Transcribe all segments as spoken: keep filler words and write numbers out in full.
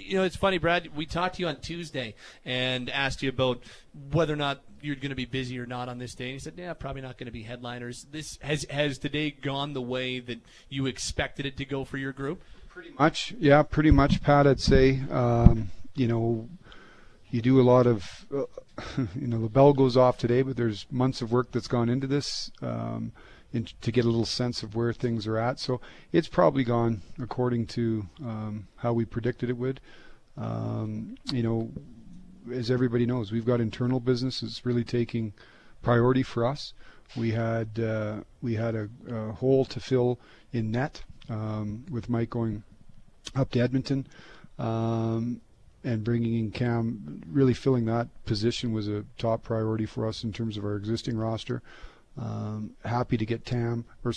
you know, it's funny, Brad. We talked to you on Tuesday and asked you about whether or not you're going to be busy or not on this day. And you said, yeah, probably not going to be headliners. This has has today gone the way that you expected it to go for your group? Pretty much, yeah, pretty much, Pat, I'd say. Um, you know, you do a lot of, uh, you know, the bell goes off today, but there's months of work that's gone into this um, in, to get a little sense of where things are at. So it's probably gone according to um, how we predicted it would. Um, you know, as everybody knows, we've got internal business that's really taking priority for us. We had uh, we had a, a hole to fill in net um, with Mike going up to Edmonton um, and bringing in Cam. Really filling that position was a top priority for us in terms of our existing roster. Um, happy to get Tam, or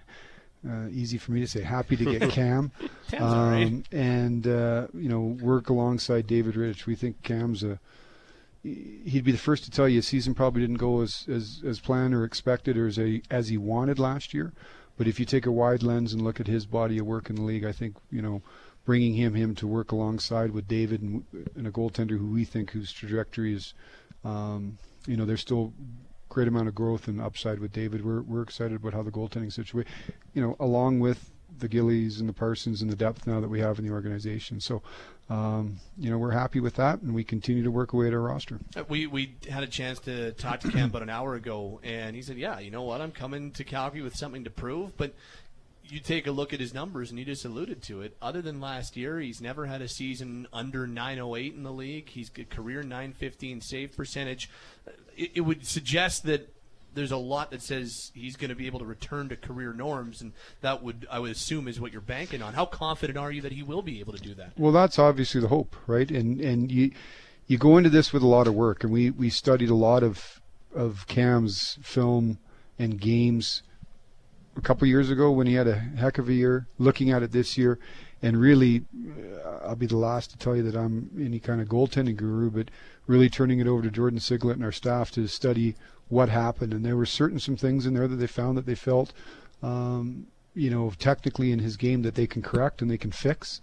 uh, easy for me to say, happy to get Cam, Tam's all right. um, and uh, you know, work alongside David Rittich. We think Cam's a he'd be the first to tell you, season probably didn't go as as, as planned or expected or as a, as he wanted last year. But if you take a wide lens and look at his body of work in the league, I think, you know, bringing him him to work alongside with David and, and a goaltender who we think whose trajectory is, um, you know, there's still great amount of growth and upside with David. We're we're excited about how the goaltending situation, you know, along with the Gillies and the Parsons and the depth now that we have in the organization. So, um, you know, we're happy with that, and we continue to work away at our roster. We we had a chance to talk to Cam about an hour ago, and he said, yeah, you know what, I'm coming to Calgary with something to prove, but you take a look at his numbers, and you just alluded to it. Other than last year, he's never had a season under nine oh eight in the league. He's got career nine fifteen save percentage. It, it would suggest that there's a lot that says he's going to be able to return to career norms, and that would, I would assume, is what you're banking on. How confident are you that he will be able to do that? Well, that's obviously the hope, right? And and you you go into this with a lot of work, and we, we studied a lot of of Cam's film and games a couple years ago when he had a heck of a year. Looking at it this year, and really, uh, I'll be the last to tell you that I'm any kind of goaltending guru, but really turning it over to Jordan Siglet and our staff to study what happened. And there were certain some things in there that they found that they felt, um, you know, technically in his game that they can correct and they can fix,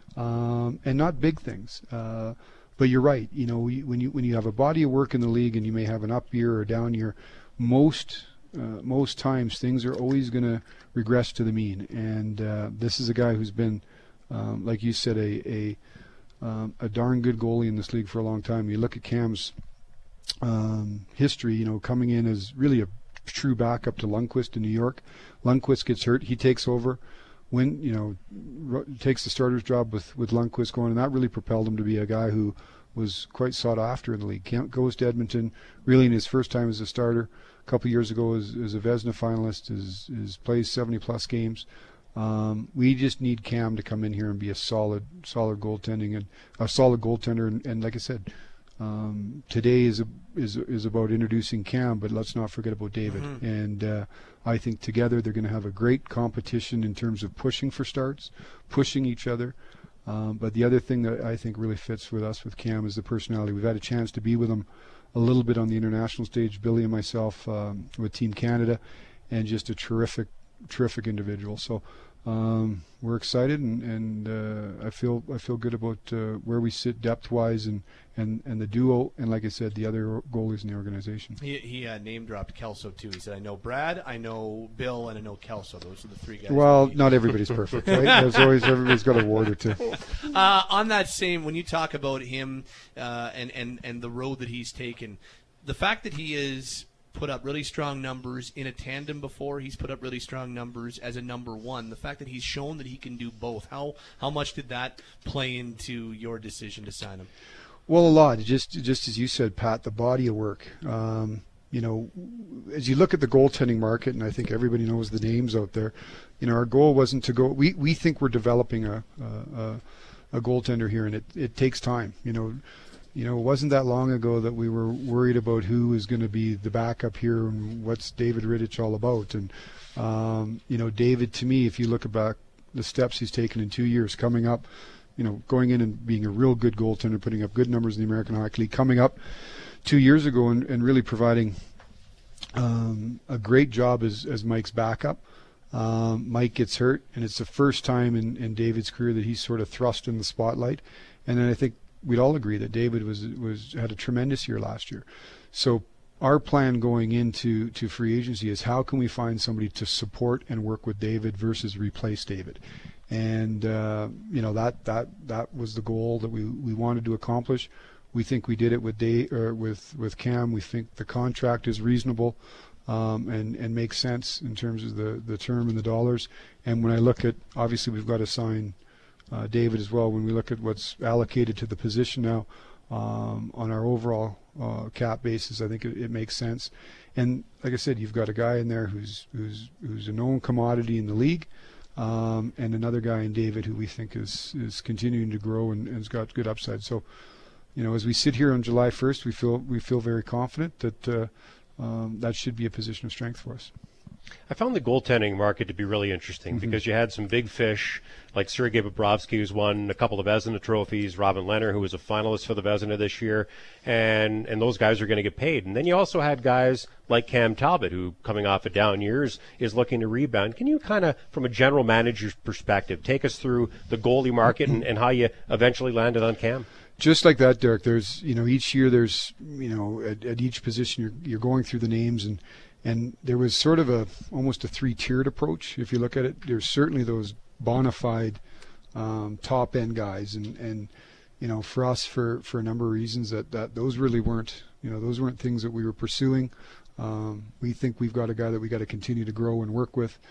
um, and not big things. Uh, but you're right. You know, when you when you have a body of work in the league and you may have an up year or down year, most uh, most times things are always going to regress to the mean. And uh, this is a guy who's been, um, like you said, a a, um, a darn good goalie in this league for a long time. You look at Cam's Um, history, you know, coming in as really a true backup to Lundqvist in New York. Lundqvist gets hurt, he takes over, when you know, r- takes the starter's job with with Lundqvist going, and that really propelled him to be a guy who was quite sought after in the league. Cam goes to Edmonton, really in his first time as a starter. A couple of years ago, as, as a Vezina finalist, is is plays seventy plus games. Um, we just need Cam to come in here and be a solid, solid goaltending and a solid goaltender, and, and like I said. Um, today is a, is is about introducing Cam, but let's not forget about David. Mm-hmm. And uh, I think together they're going to have a great competition in terms of pushing for starts, pushing each other. Um, but the other thing that I think really fits with us with Cam is the personality. We've had a chance to be with him a little bit on the international stage, Billy and myself, um, with Team Canada, and just a terrific, terrific individual. So. Um, we're excited, and, and uh, I feel I feel good about uh, where we sit depth-wise, and, and, and the duo, and like I said, the other goalies in the organization. He, he uh, name-dropped Kelso, too. He said, I know Brad, I know Bill, and I know Kelso. Those are the three guys. Well, not everybody's perfect, right? There's always, everybody's got a ward or two. Uh, on that same, when you talk about him uh, and, and, and the road that he's taken, the fact that he is put up really strong numbers in a tandem before. He's put up really strong numbers as a number one. The fact that he's shown that he can do both, how how much did that play into your decision to sign him? Well, a lot. Just just as you said, Pat, the body of work. Um, you know, as you look at the goaltending market, and I think everybody knows the names out there, you know, our goal wasn't to go. We, we think we're developing a, a, a goaltender here, and it, it takes time, you know. You know, it wasn't that long ago that we were worried about who was going to be the backup here and what's David Rittich all about. And, um, you know, David, to me, if you look back the steps he's taken in two years, coming up, you know, going in and being a real good goaltender, putting up good numbers in the American Hockey League, coming up two years ago and, and really providing um, a great job as, as Mike's backup. Um, Mike gets hurt, and it's the first time in, in David's career that he's sort of thrust in the spotlight. And then I think we'd all agree that David was was had a tremendous year last year. So our plan going into to free agency is how can we find somebody to support and work with David versus replace David. And uh, you know that that that was the goal that we, we wanted to accomplish. We think we did it with Dave, or with with Cam. We think the contract is reasonable um, and and makes sense in terms of the, the term and the dollars. And when I look at, obviously we've got to sign uh, David as well. When we look at what's allocated to the position now um, on our overall uh, cap basis, I think it, it makes sense. And like I said, you've got a guy in there who's who's who's a known commodity in the league. Um, and another guy in David who we think is is continuing to grow and, and has got good upside. So, you know, as we sit here on July first, we feel we feel very confident that uh, um, that should be a position of strength for us. I found the goaltending market to be really interesting mm-hmm. because you had some big fish like Sergei Bobrovsky, who's won a couple of Vezina trophies, Robin Lehner, who was a finalist for the Vezina this year, and and those guys are going to get paid. And then you also had guys like Cam Talbot, who, coming off of down years, is looking to rebound. Can you kind of, from a general manager's perspective, take us through the goalie market and, and how you eventually landed on Cam? Just like that, Derek, there's, you know, each year there's, you know, at, at each position you're, you're going through the names, and and there was sort of a almost a three-tiered approach. If you look at it, there's certainly those bona fide um, top-end guys, and, and you know, for us, for, for a number of reasons, that, that those really weren't, you know, those weren't things that we were pursuing. Um, we think we've got a guy that we got to continue to grow and work with.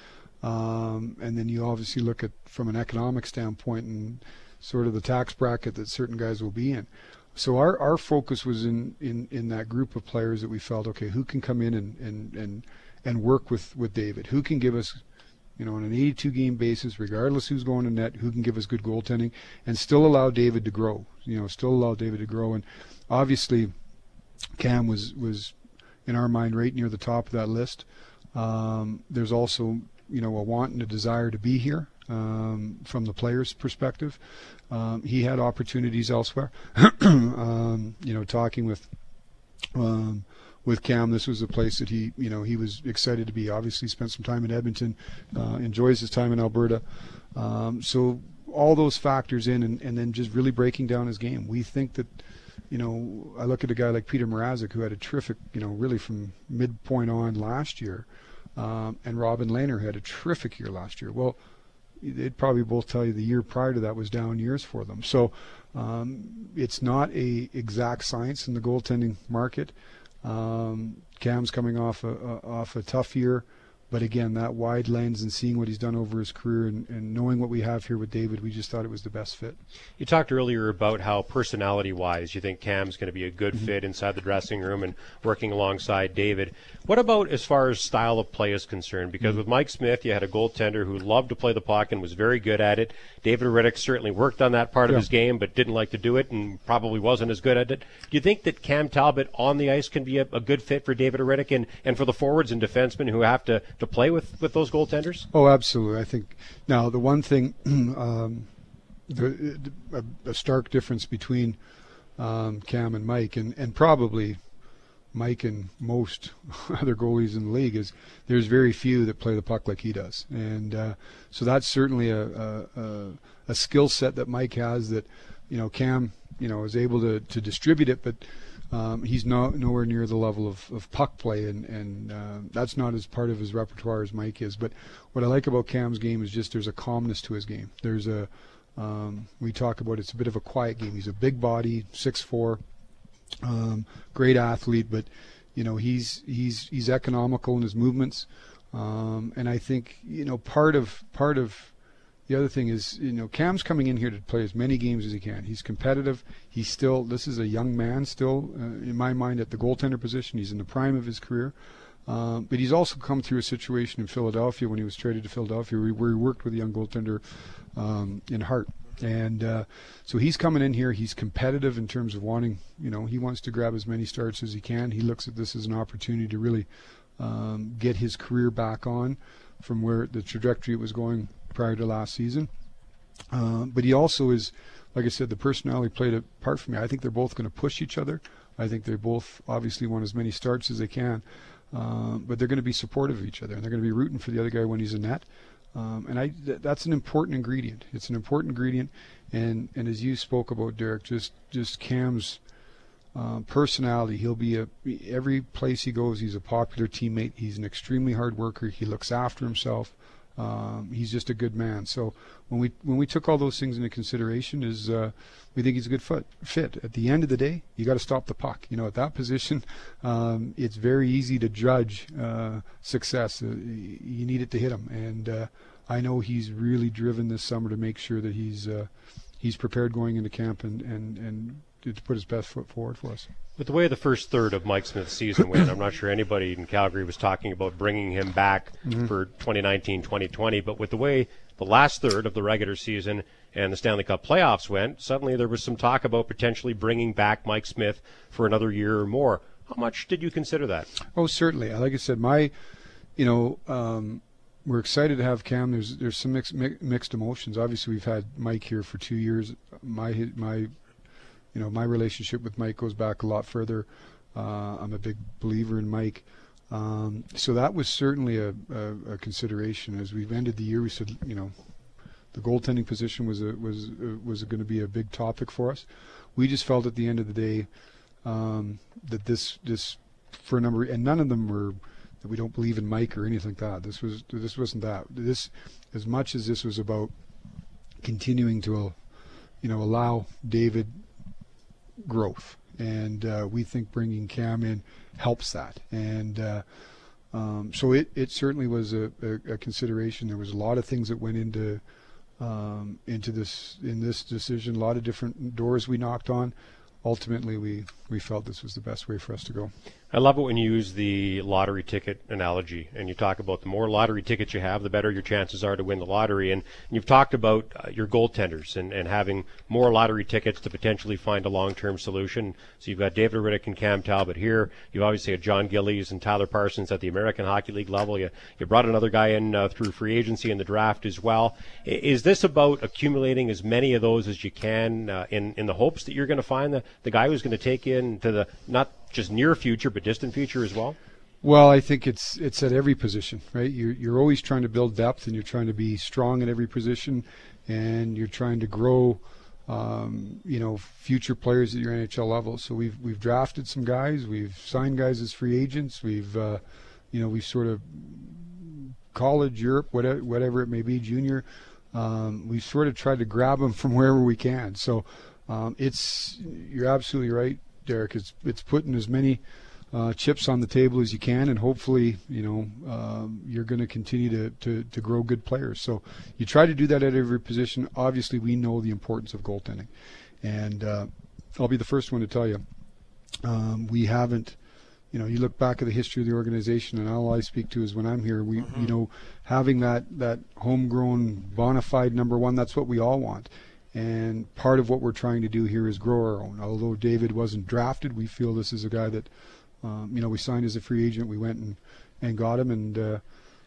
Um, and then you obviously look at from an economic standpoint and sort of the tax bracket that certain guys will be in. So our, our focus was in, in, in that group of players that we felt, okay, who can come in and, and, and, and work with, with David? Who can give us, you know, on an eighty-two game basis, regardless who's going to net, who can give us good goaltending and still allow David to grow, you know, still allow David to grow. And obviously Cam was, was in our mind right near the top of that list. Um, there's also, you know, a want and a desire to be here. Um, from the player's perspective, um, he had opportunities elsewhere. um, you know, talking with um, with Cam, this was a place that he, you know, he was excited to be. Obviously, spent some time in Edmonton, uh, enjoys his time in Alberta. Um, so all those factors in, and, and then just really breaking down his game. We think that, you know, I look at a guy like Peter Mrazek, who had a terrific, you know, really from midpoint on last year, um, and Robin Lehner had a terrific year last year. Well, they'd probably both tell you the year prior to that was down years for them. So um, it's not a exact science in the goaltending market. Um, Cam's coming off a, a off a tough year, but again, that wide lens and seeing what he's done over his career and, and knowing what we have here with David, we just thought it was the best fit. You talked earlier about how personality-wise you think Cam's going to be a good mm-hmm. fit inside the dressing room and working alongside David. What about as far as style of play is concerned? Because mm-hmm. with Mike Smith, you had a goaltender who loved to play the puck and was very good at it. David Rittich certainly worked on that part yeah. of his game but didn't like to do it and probably wasn't as good at it. Do you think that Cam Talbot on the ice can be a, a good fit for David Rittich and, and for the forwards and defensemen who have to, to play with, with those goaltenders? Oh, absolutely. I think now the one thing, um, the, a, a stark difference between um, Cam and Mike, and, and probably Mike and most other goalies in the league, is there's very few that play the puck like he does. And uh, so that's certainly a, a, a, a skill set that Mike has that, you know, Cam, you know, is able to, to distribute it, but Um, he's no, nowhere near the level of, of puck play, and, and uh, that's not as part of his repertoire as Mike is. But what I like about Cam's game is just there's a calmness to his game. There's a, um, we talk about it's a bit of a quiet game. He's a big body, six foot four, um, great athlete, but you know he's he's he's economical in his movements, um, and I think you know part of part of the other thing is, you know, Cam's coming in here to play as many games as he can. He's competitive. He's still, this is a young man still, uh, in my mind, at the goaltender position. He's in the prime of his career. Um, but he's also come through a situation in Philadelphia when he was traded to Philadelphia where he worked with a young goaltender um, in Hart. And uh, so he's coming in here. He's competitive in terms of wanting, you know, he wants to grab as many starts as he can. He looks at this as an opportunity to really um, get his career back on from where the trajectory it was going prior to last season. Uh, but he also is, like I said, the personality played a part for me. I think they're both going to push each other. I think they both obviously want as many starts as they can, uh, but they're going to be supportive of each other, and they're going to be rooting for the other guy when he's in net. Um, and I th- that's an important ingredient. It's an important ingredient. And, and as you spoke about, Derek, just, just Cam's um, personality. He'll be a every place he goes, he's a popular teammate. He's an extremely hard worker. He looks after himself. Um, he's just a good man. So when we when we took all those things into consideration, is uh, we think he's a good foot, fit. At the end of the day, you got to stop the puck. You know, at that position, um, it's very easy to judge uh, success. Uh, you need it to hit him, and uh, I know he's really driven this summer to make sure that he's uh, he's prepared going into camp and and and to put his best foot forward for us. With the way the first third of Mike Smith's season went, I'm not sure anybody in Calgary was talking about bringing him back mm-hmm. for twenty nineteen twenty twenty, but with the way the last third of the regular season and the Stanley Cup playoffs went, suddenly there was some talk about potentially bringing back Mike Smith for another year or more. How much did you consider that? Oh, certainly. Like I said, my, you know, um, we're excited to have Cam. There's there's some mixed mixed emotions. Obviously, we've had Mike here for two years. My my. You know, my relationship with Mike goes back a lot further. Uh, I'm a big believer in Mike. Um, so that was certainly a, a, a consideration. As we've ended the year, we said, you know, the goaltending position was a, was a, was going to be a big topic for us. We just felt at the end of the day um, that this this for a number, and none of them were that we don't believe in Mike or anything like that. This was this wasn't that. This, as much as this was about continuing to, you know, allow David growth, and uh, we think bringing Cam in helps that, and uh, um, so it, it certainly was a, a, a consideration. There was a lot of things that went into um, into this in this decision, a lot of different doors we knocked on. Ultimately, we, we felt this was the best way for us to go. I love it when you use the lottery ticket analogy, and you talk about the more lottery tickets you have, the better your chances are to win the lottery. And you've talked about uh, your goaltenders and, and having more lottery tickets to potentially find a long-term solution. So you've got David Rittich and Cam Talbot here. You obviously have John Gillies and Tyler Parsons at the American Hockey League level. You, you brought another guy in uh, through free agency and the draft as well. Is this about accumulating as many of those as you can uh, in, in the hopes that you're going to find the, the guy who's going to take you into the not just near future, but distant future as well? Well, I think it's it's at every position, right? You're you're always trying to build depth, and you're trying to be strong at every position, and you're trying to grow, um, you know, future players at your N H L level. So we've we've drafted some guys, we've signed guys as free agents, we've, uh, you know, we've sort of college, Europe, whatever whatever it may be, junior. Um, we've sort of tried to grab them from wherever we can. So um, it's you're absolutely right, Derek. It's it's putting as many uh, chips on the table as you can, and hopefully, you know, um, you're going to continue to, to to grow good players. So you try to do that at every position. Obviously, we know the importance of goaltending, and uh, I'll be the first one to tell you, um, we haven't. You know, you look back at the history of the organization, and all I speak to is when I'm here. We, mm-hmm. you know, having that that homegrown, bona fide number one. That's what we all want. And part of what we're trying to do here is grow our own. Although David wasn't drafted, we feel this is a guy that, um, you know, we signed as a free agent. We went and, and got him. And, uh,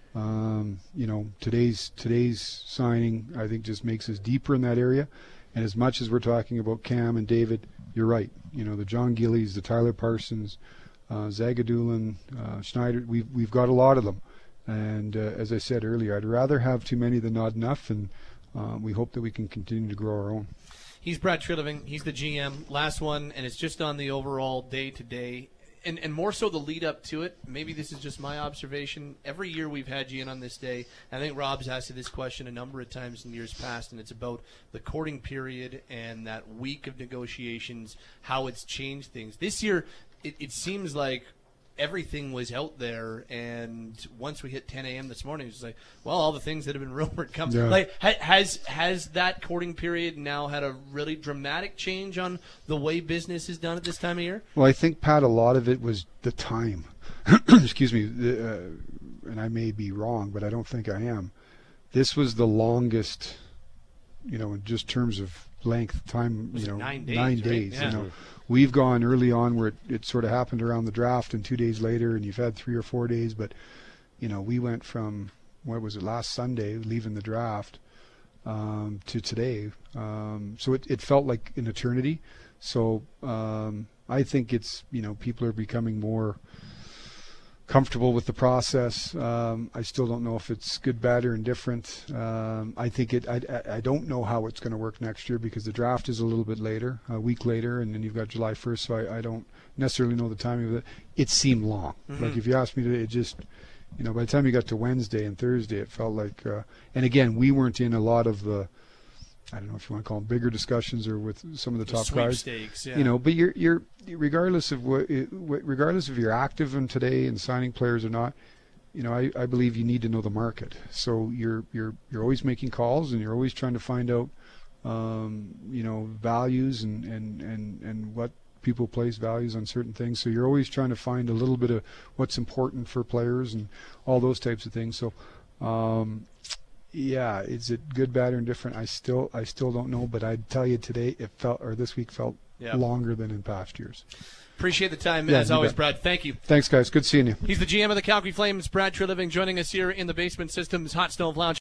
um, you know, today's today's signing, I think, just makes us deeper in that area. And as much as we're talking about Cam and David, you're right. You know, the John Gillies, the Tyler Parsons, uh, Zagadulin, uh, Schneider, we've, we've got a lot of them. And uh, as I said earlier, I'd rather have too many than not enough. And Uh, we hope that we can continue to grow our own. He's Brad Treliving. He's the G M. Last one, and it's just on the overall day-to-day, and, and more so the lead-up to it. Maybe this is just my observation. Every year we've had you in on this day. I think Rob's asked you this question a number of times in years past, and it's about the courting period and that week of negotiations, how it's changed things. This year, it, it seems like everything was out there, and once we hit ten a.m. this morning, it's like, well, all the things that have been rumored come. Yeah. Like, ha- has has that courting period now had a really dramatic change on the way business is done at this time of year? Well, I think, Pat, a lot of it was the time. Excuse me, the, uh, and I may be wrong, but I don't think I am. This was the longest, you know, in just terms of length, time, you know, nine days. Nine right? days yeah. You know. We've gone early on where it, it sort of happened around the draft, and two days later, and you've had three or four days. But, you know, we went from, what was it, last Sunday, leaving the draft, um, to today. Um, so it, it felt like an eternity. So um, I think it's, you know, people are becoming more comfortable with the process. Um, I still don't know if it's good, bad, or indifferent. Um, I think it. I, I don't know how it's going to work next year because the draft is a little bit later, a week later, and then you've got July first. So I, I don't necessarily know the timing of it. It seemed long. Mm-hmm. Like if you asked me to, it just, you know, by the time you got to Wednesday and Thursday, it felt like. Uh, and again, we weren't in a lot of the. I don't know if you want to call them bigger discussions or with some of the, the top guys. Yeah. You know, but you're you're regardless of what, regardless if you're active in today and signing players or not. You know, I, I believe you need to know the market. So you're you're you're always making calls and you're always trying to find out, um, you know, values and, and, and, and what people place values on certain things. So you're always trying to find a little bit of what's important for players and all those types of things. So. Um, Yeah, is it good, bad, or indifferent? I still, I still don't know. But I'd tell you today, it felt, or this week felt yep. longer than in past years. Appreciate the time yeah, as always, bet. Brad. Thank you. Thanks, guys. Good seeing you. He's the G M of the Calgary Flames, Brad Treliving, joining us here in the Basement Systems Hot Stove Lounge.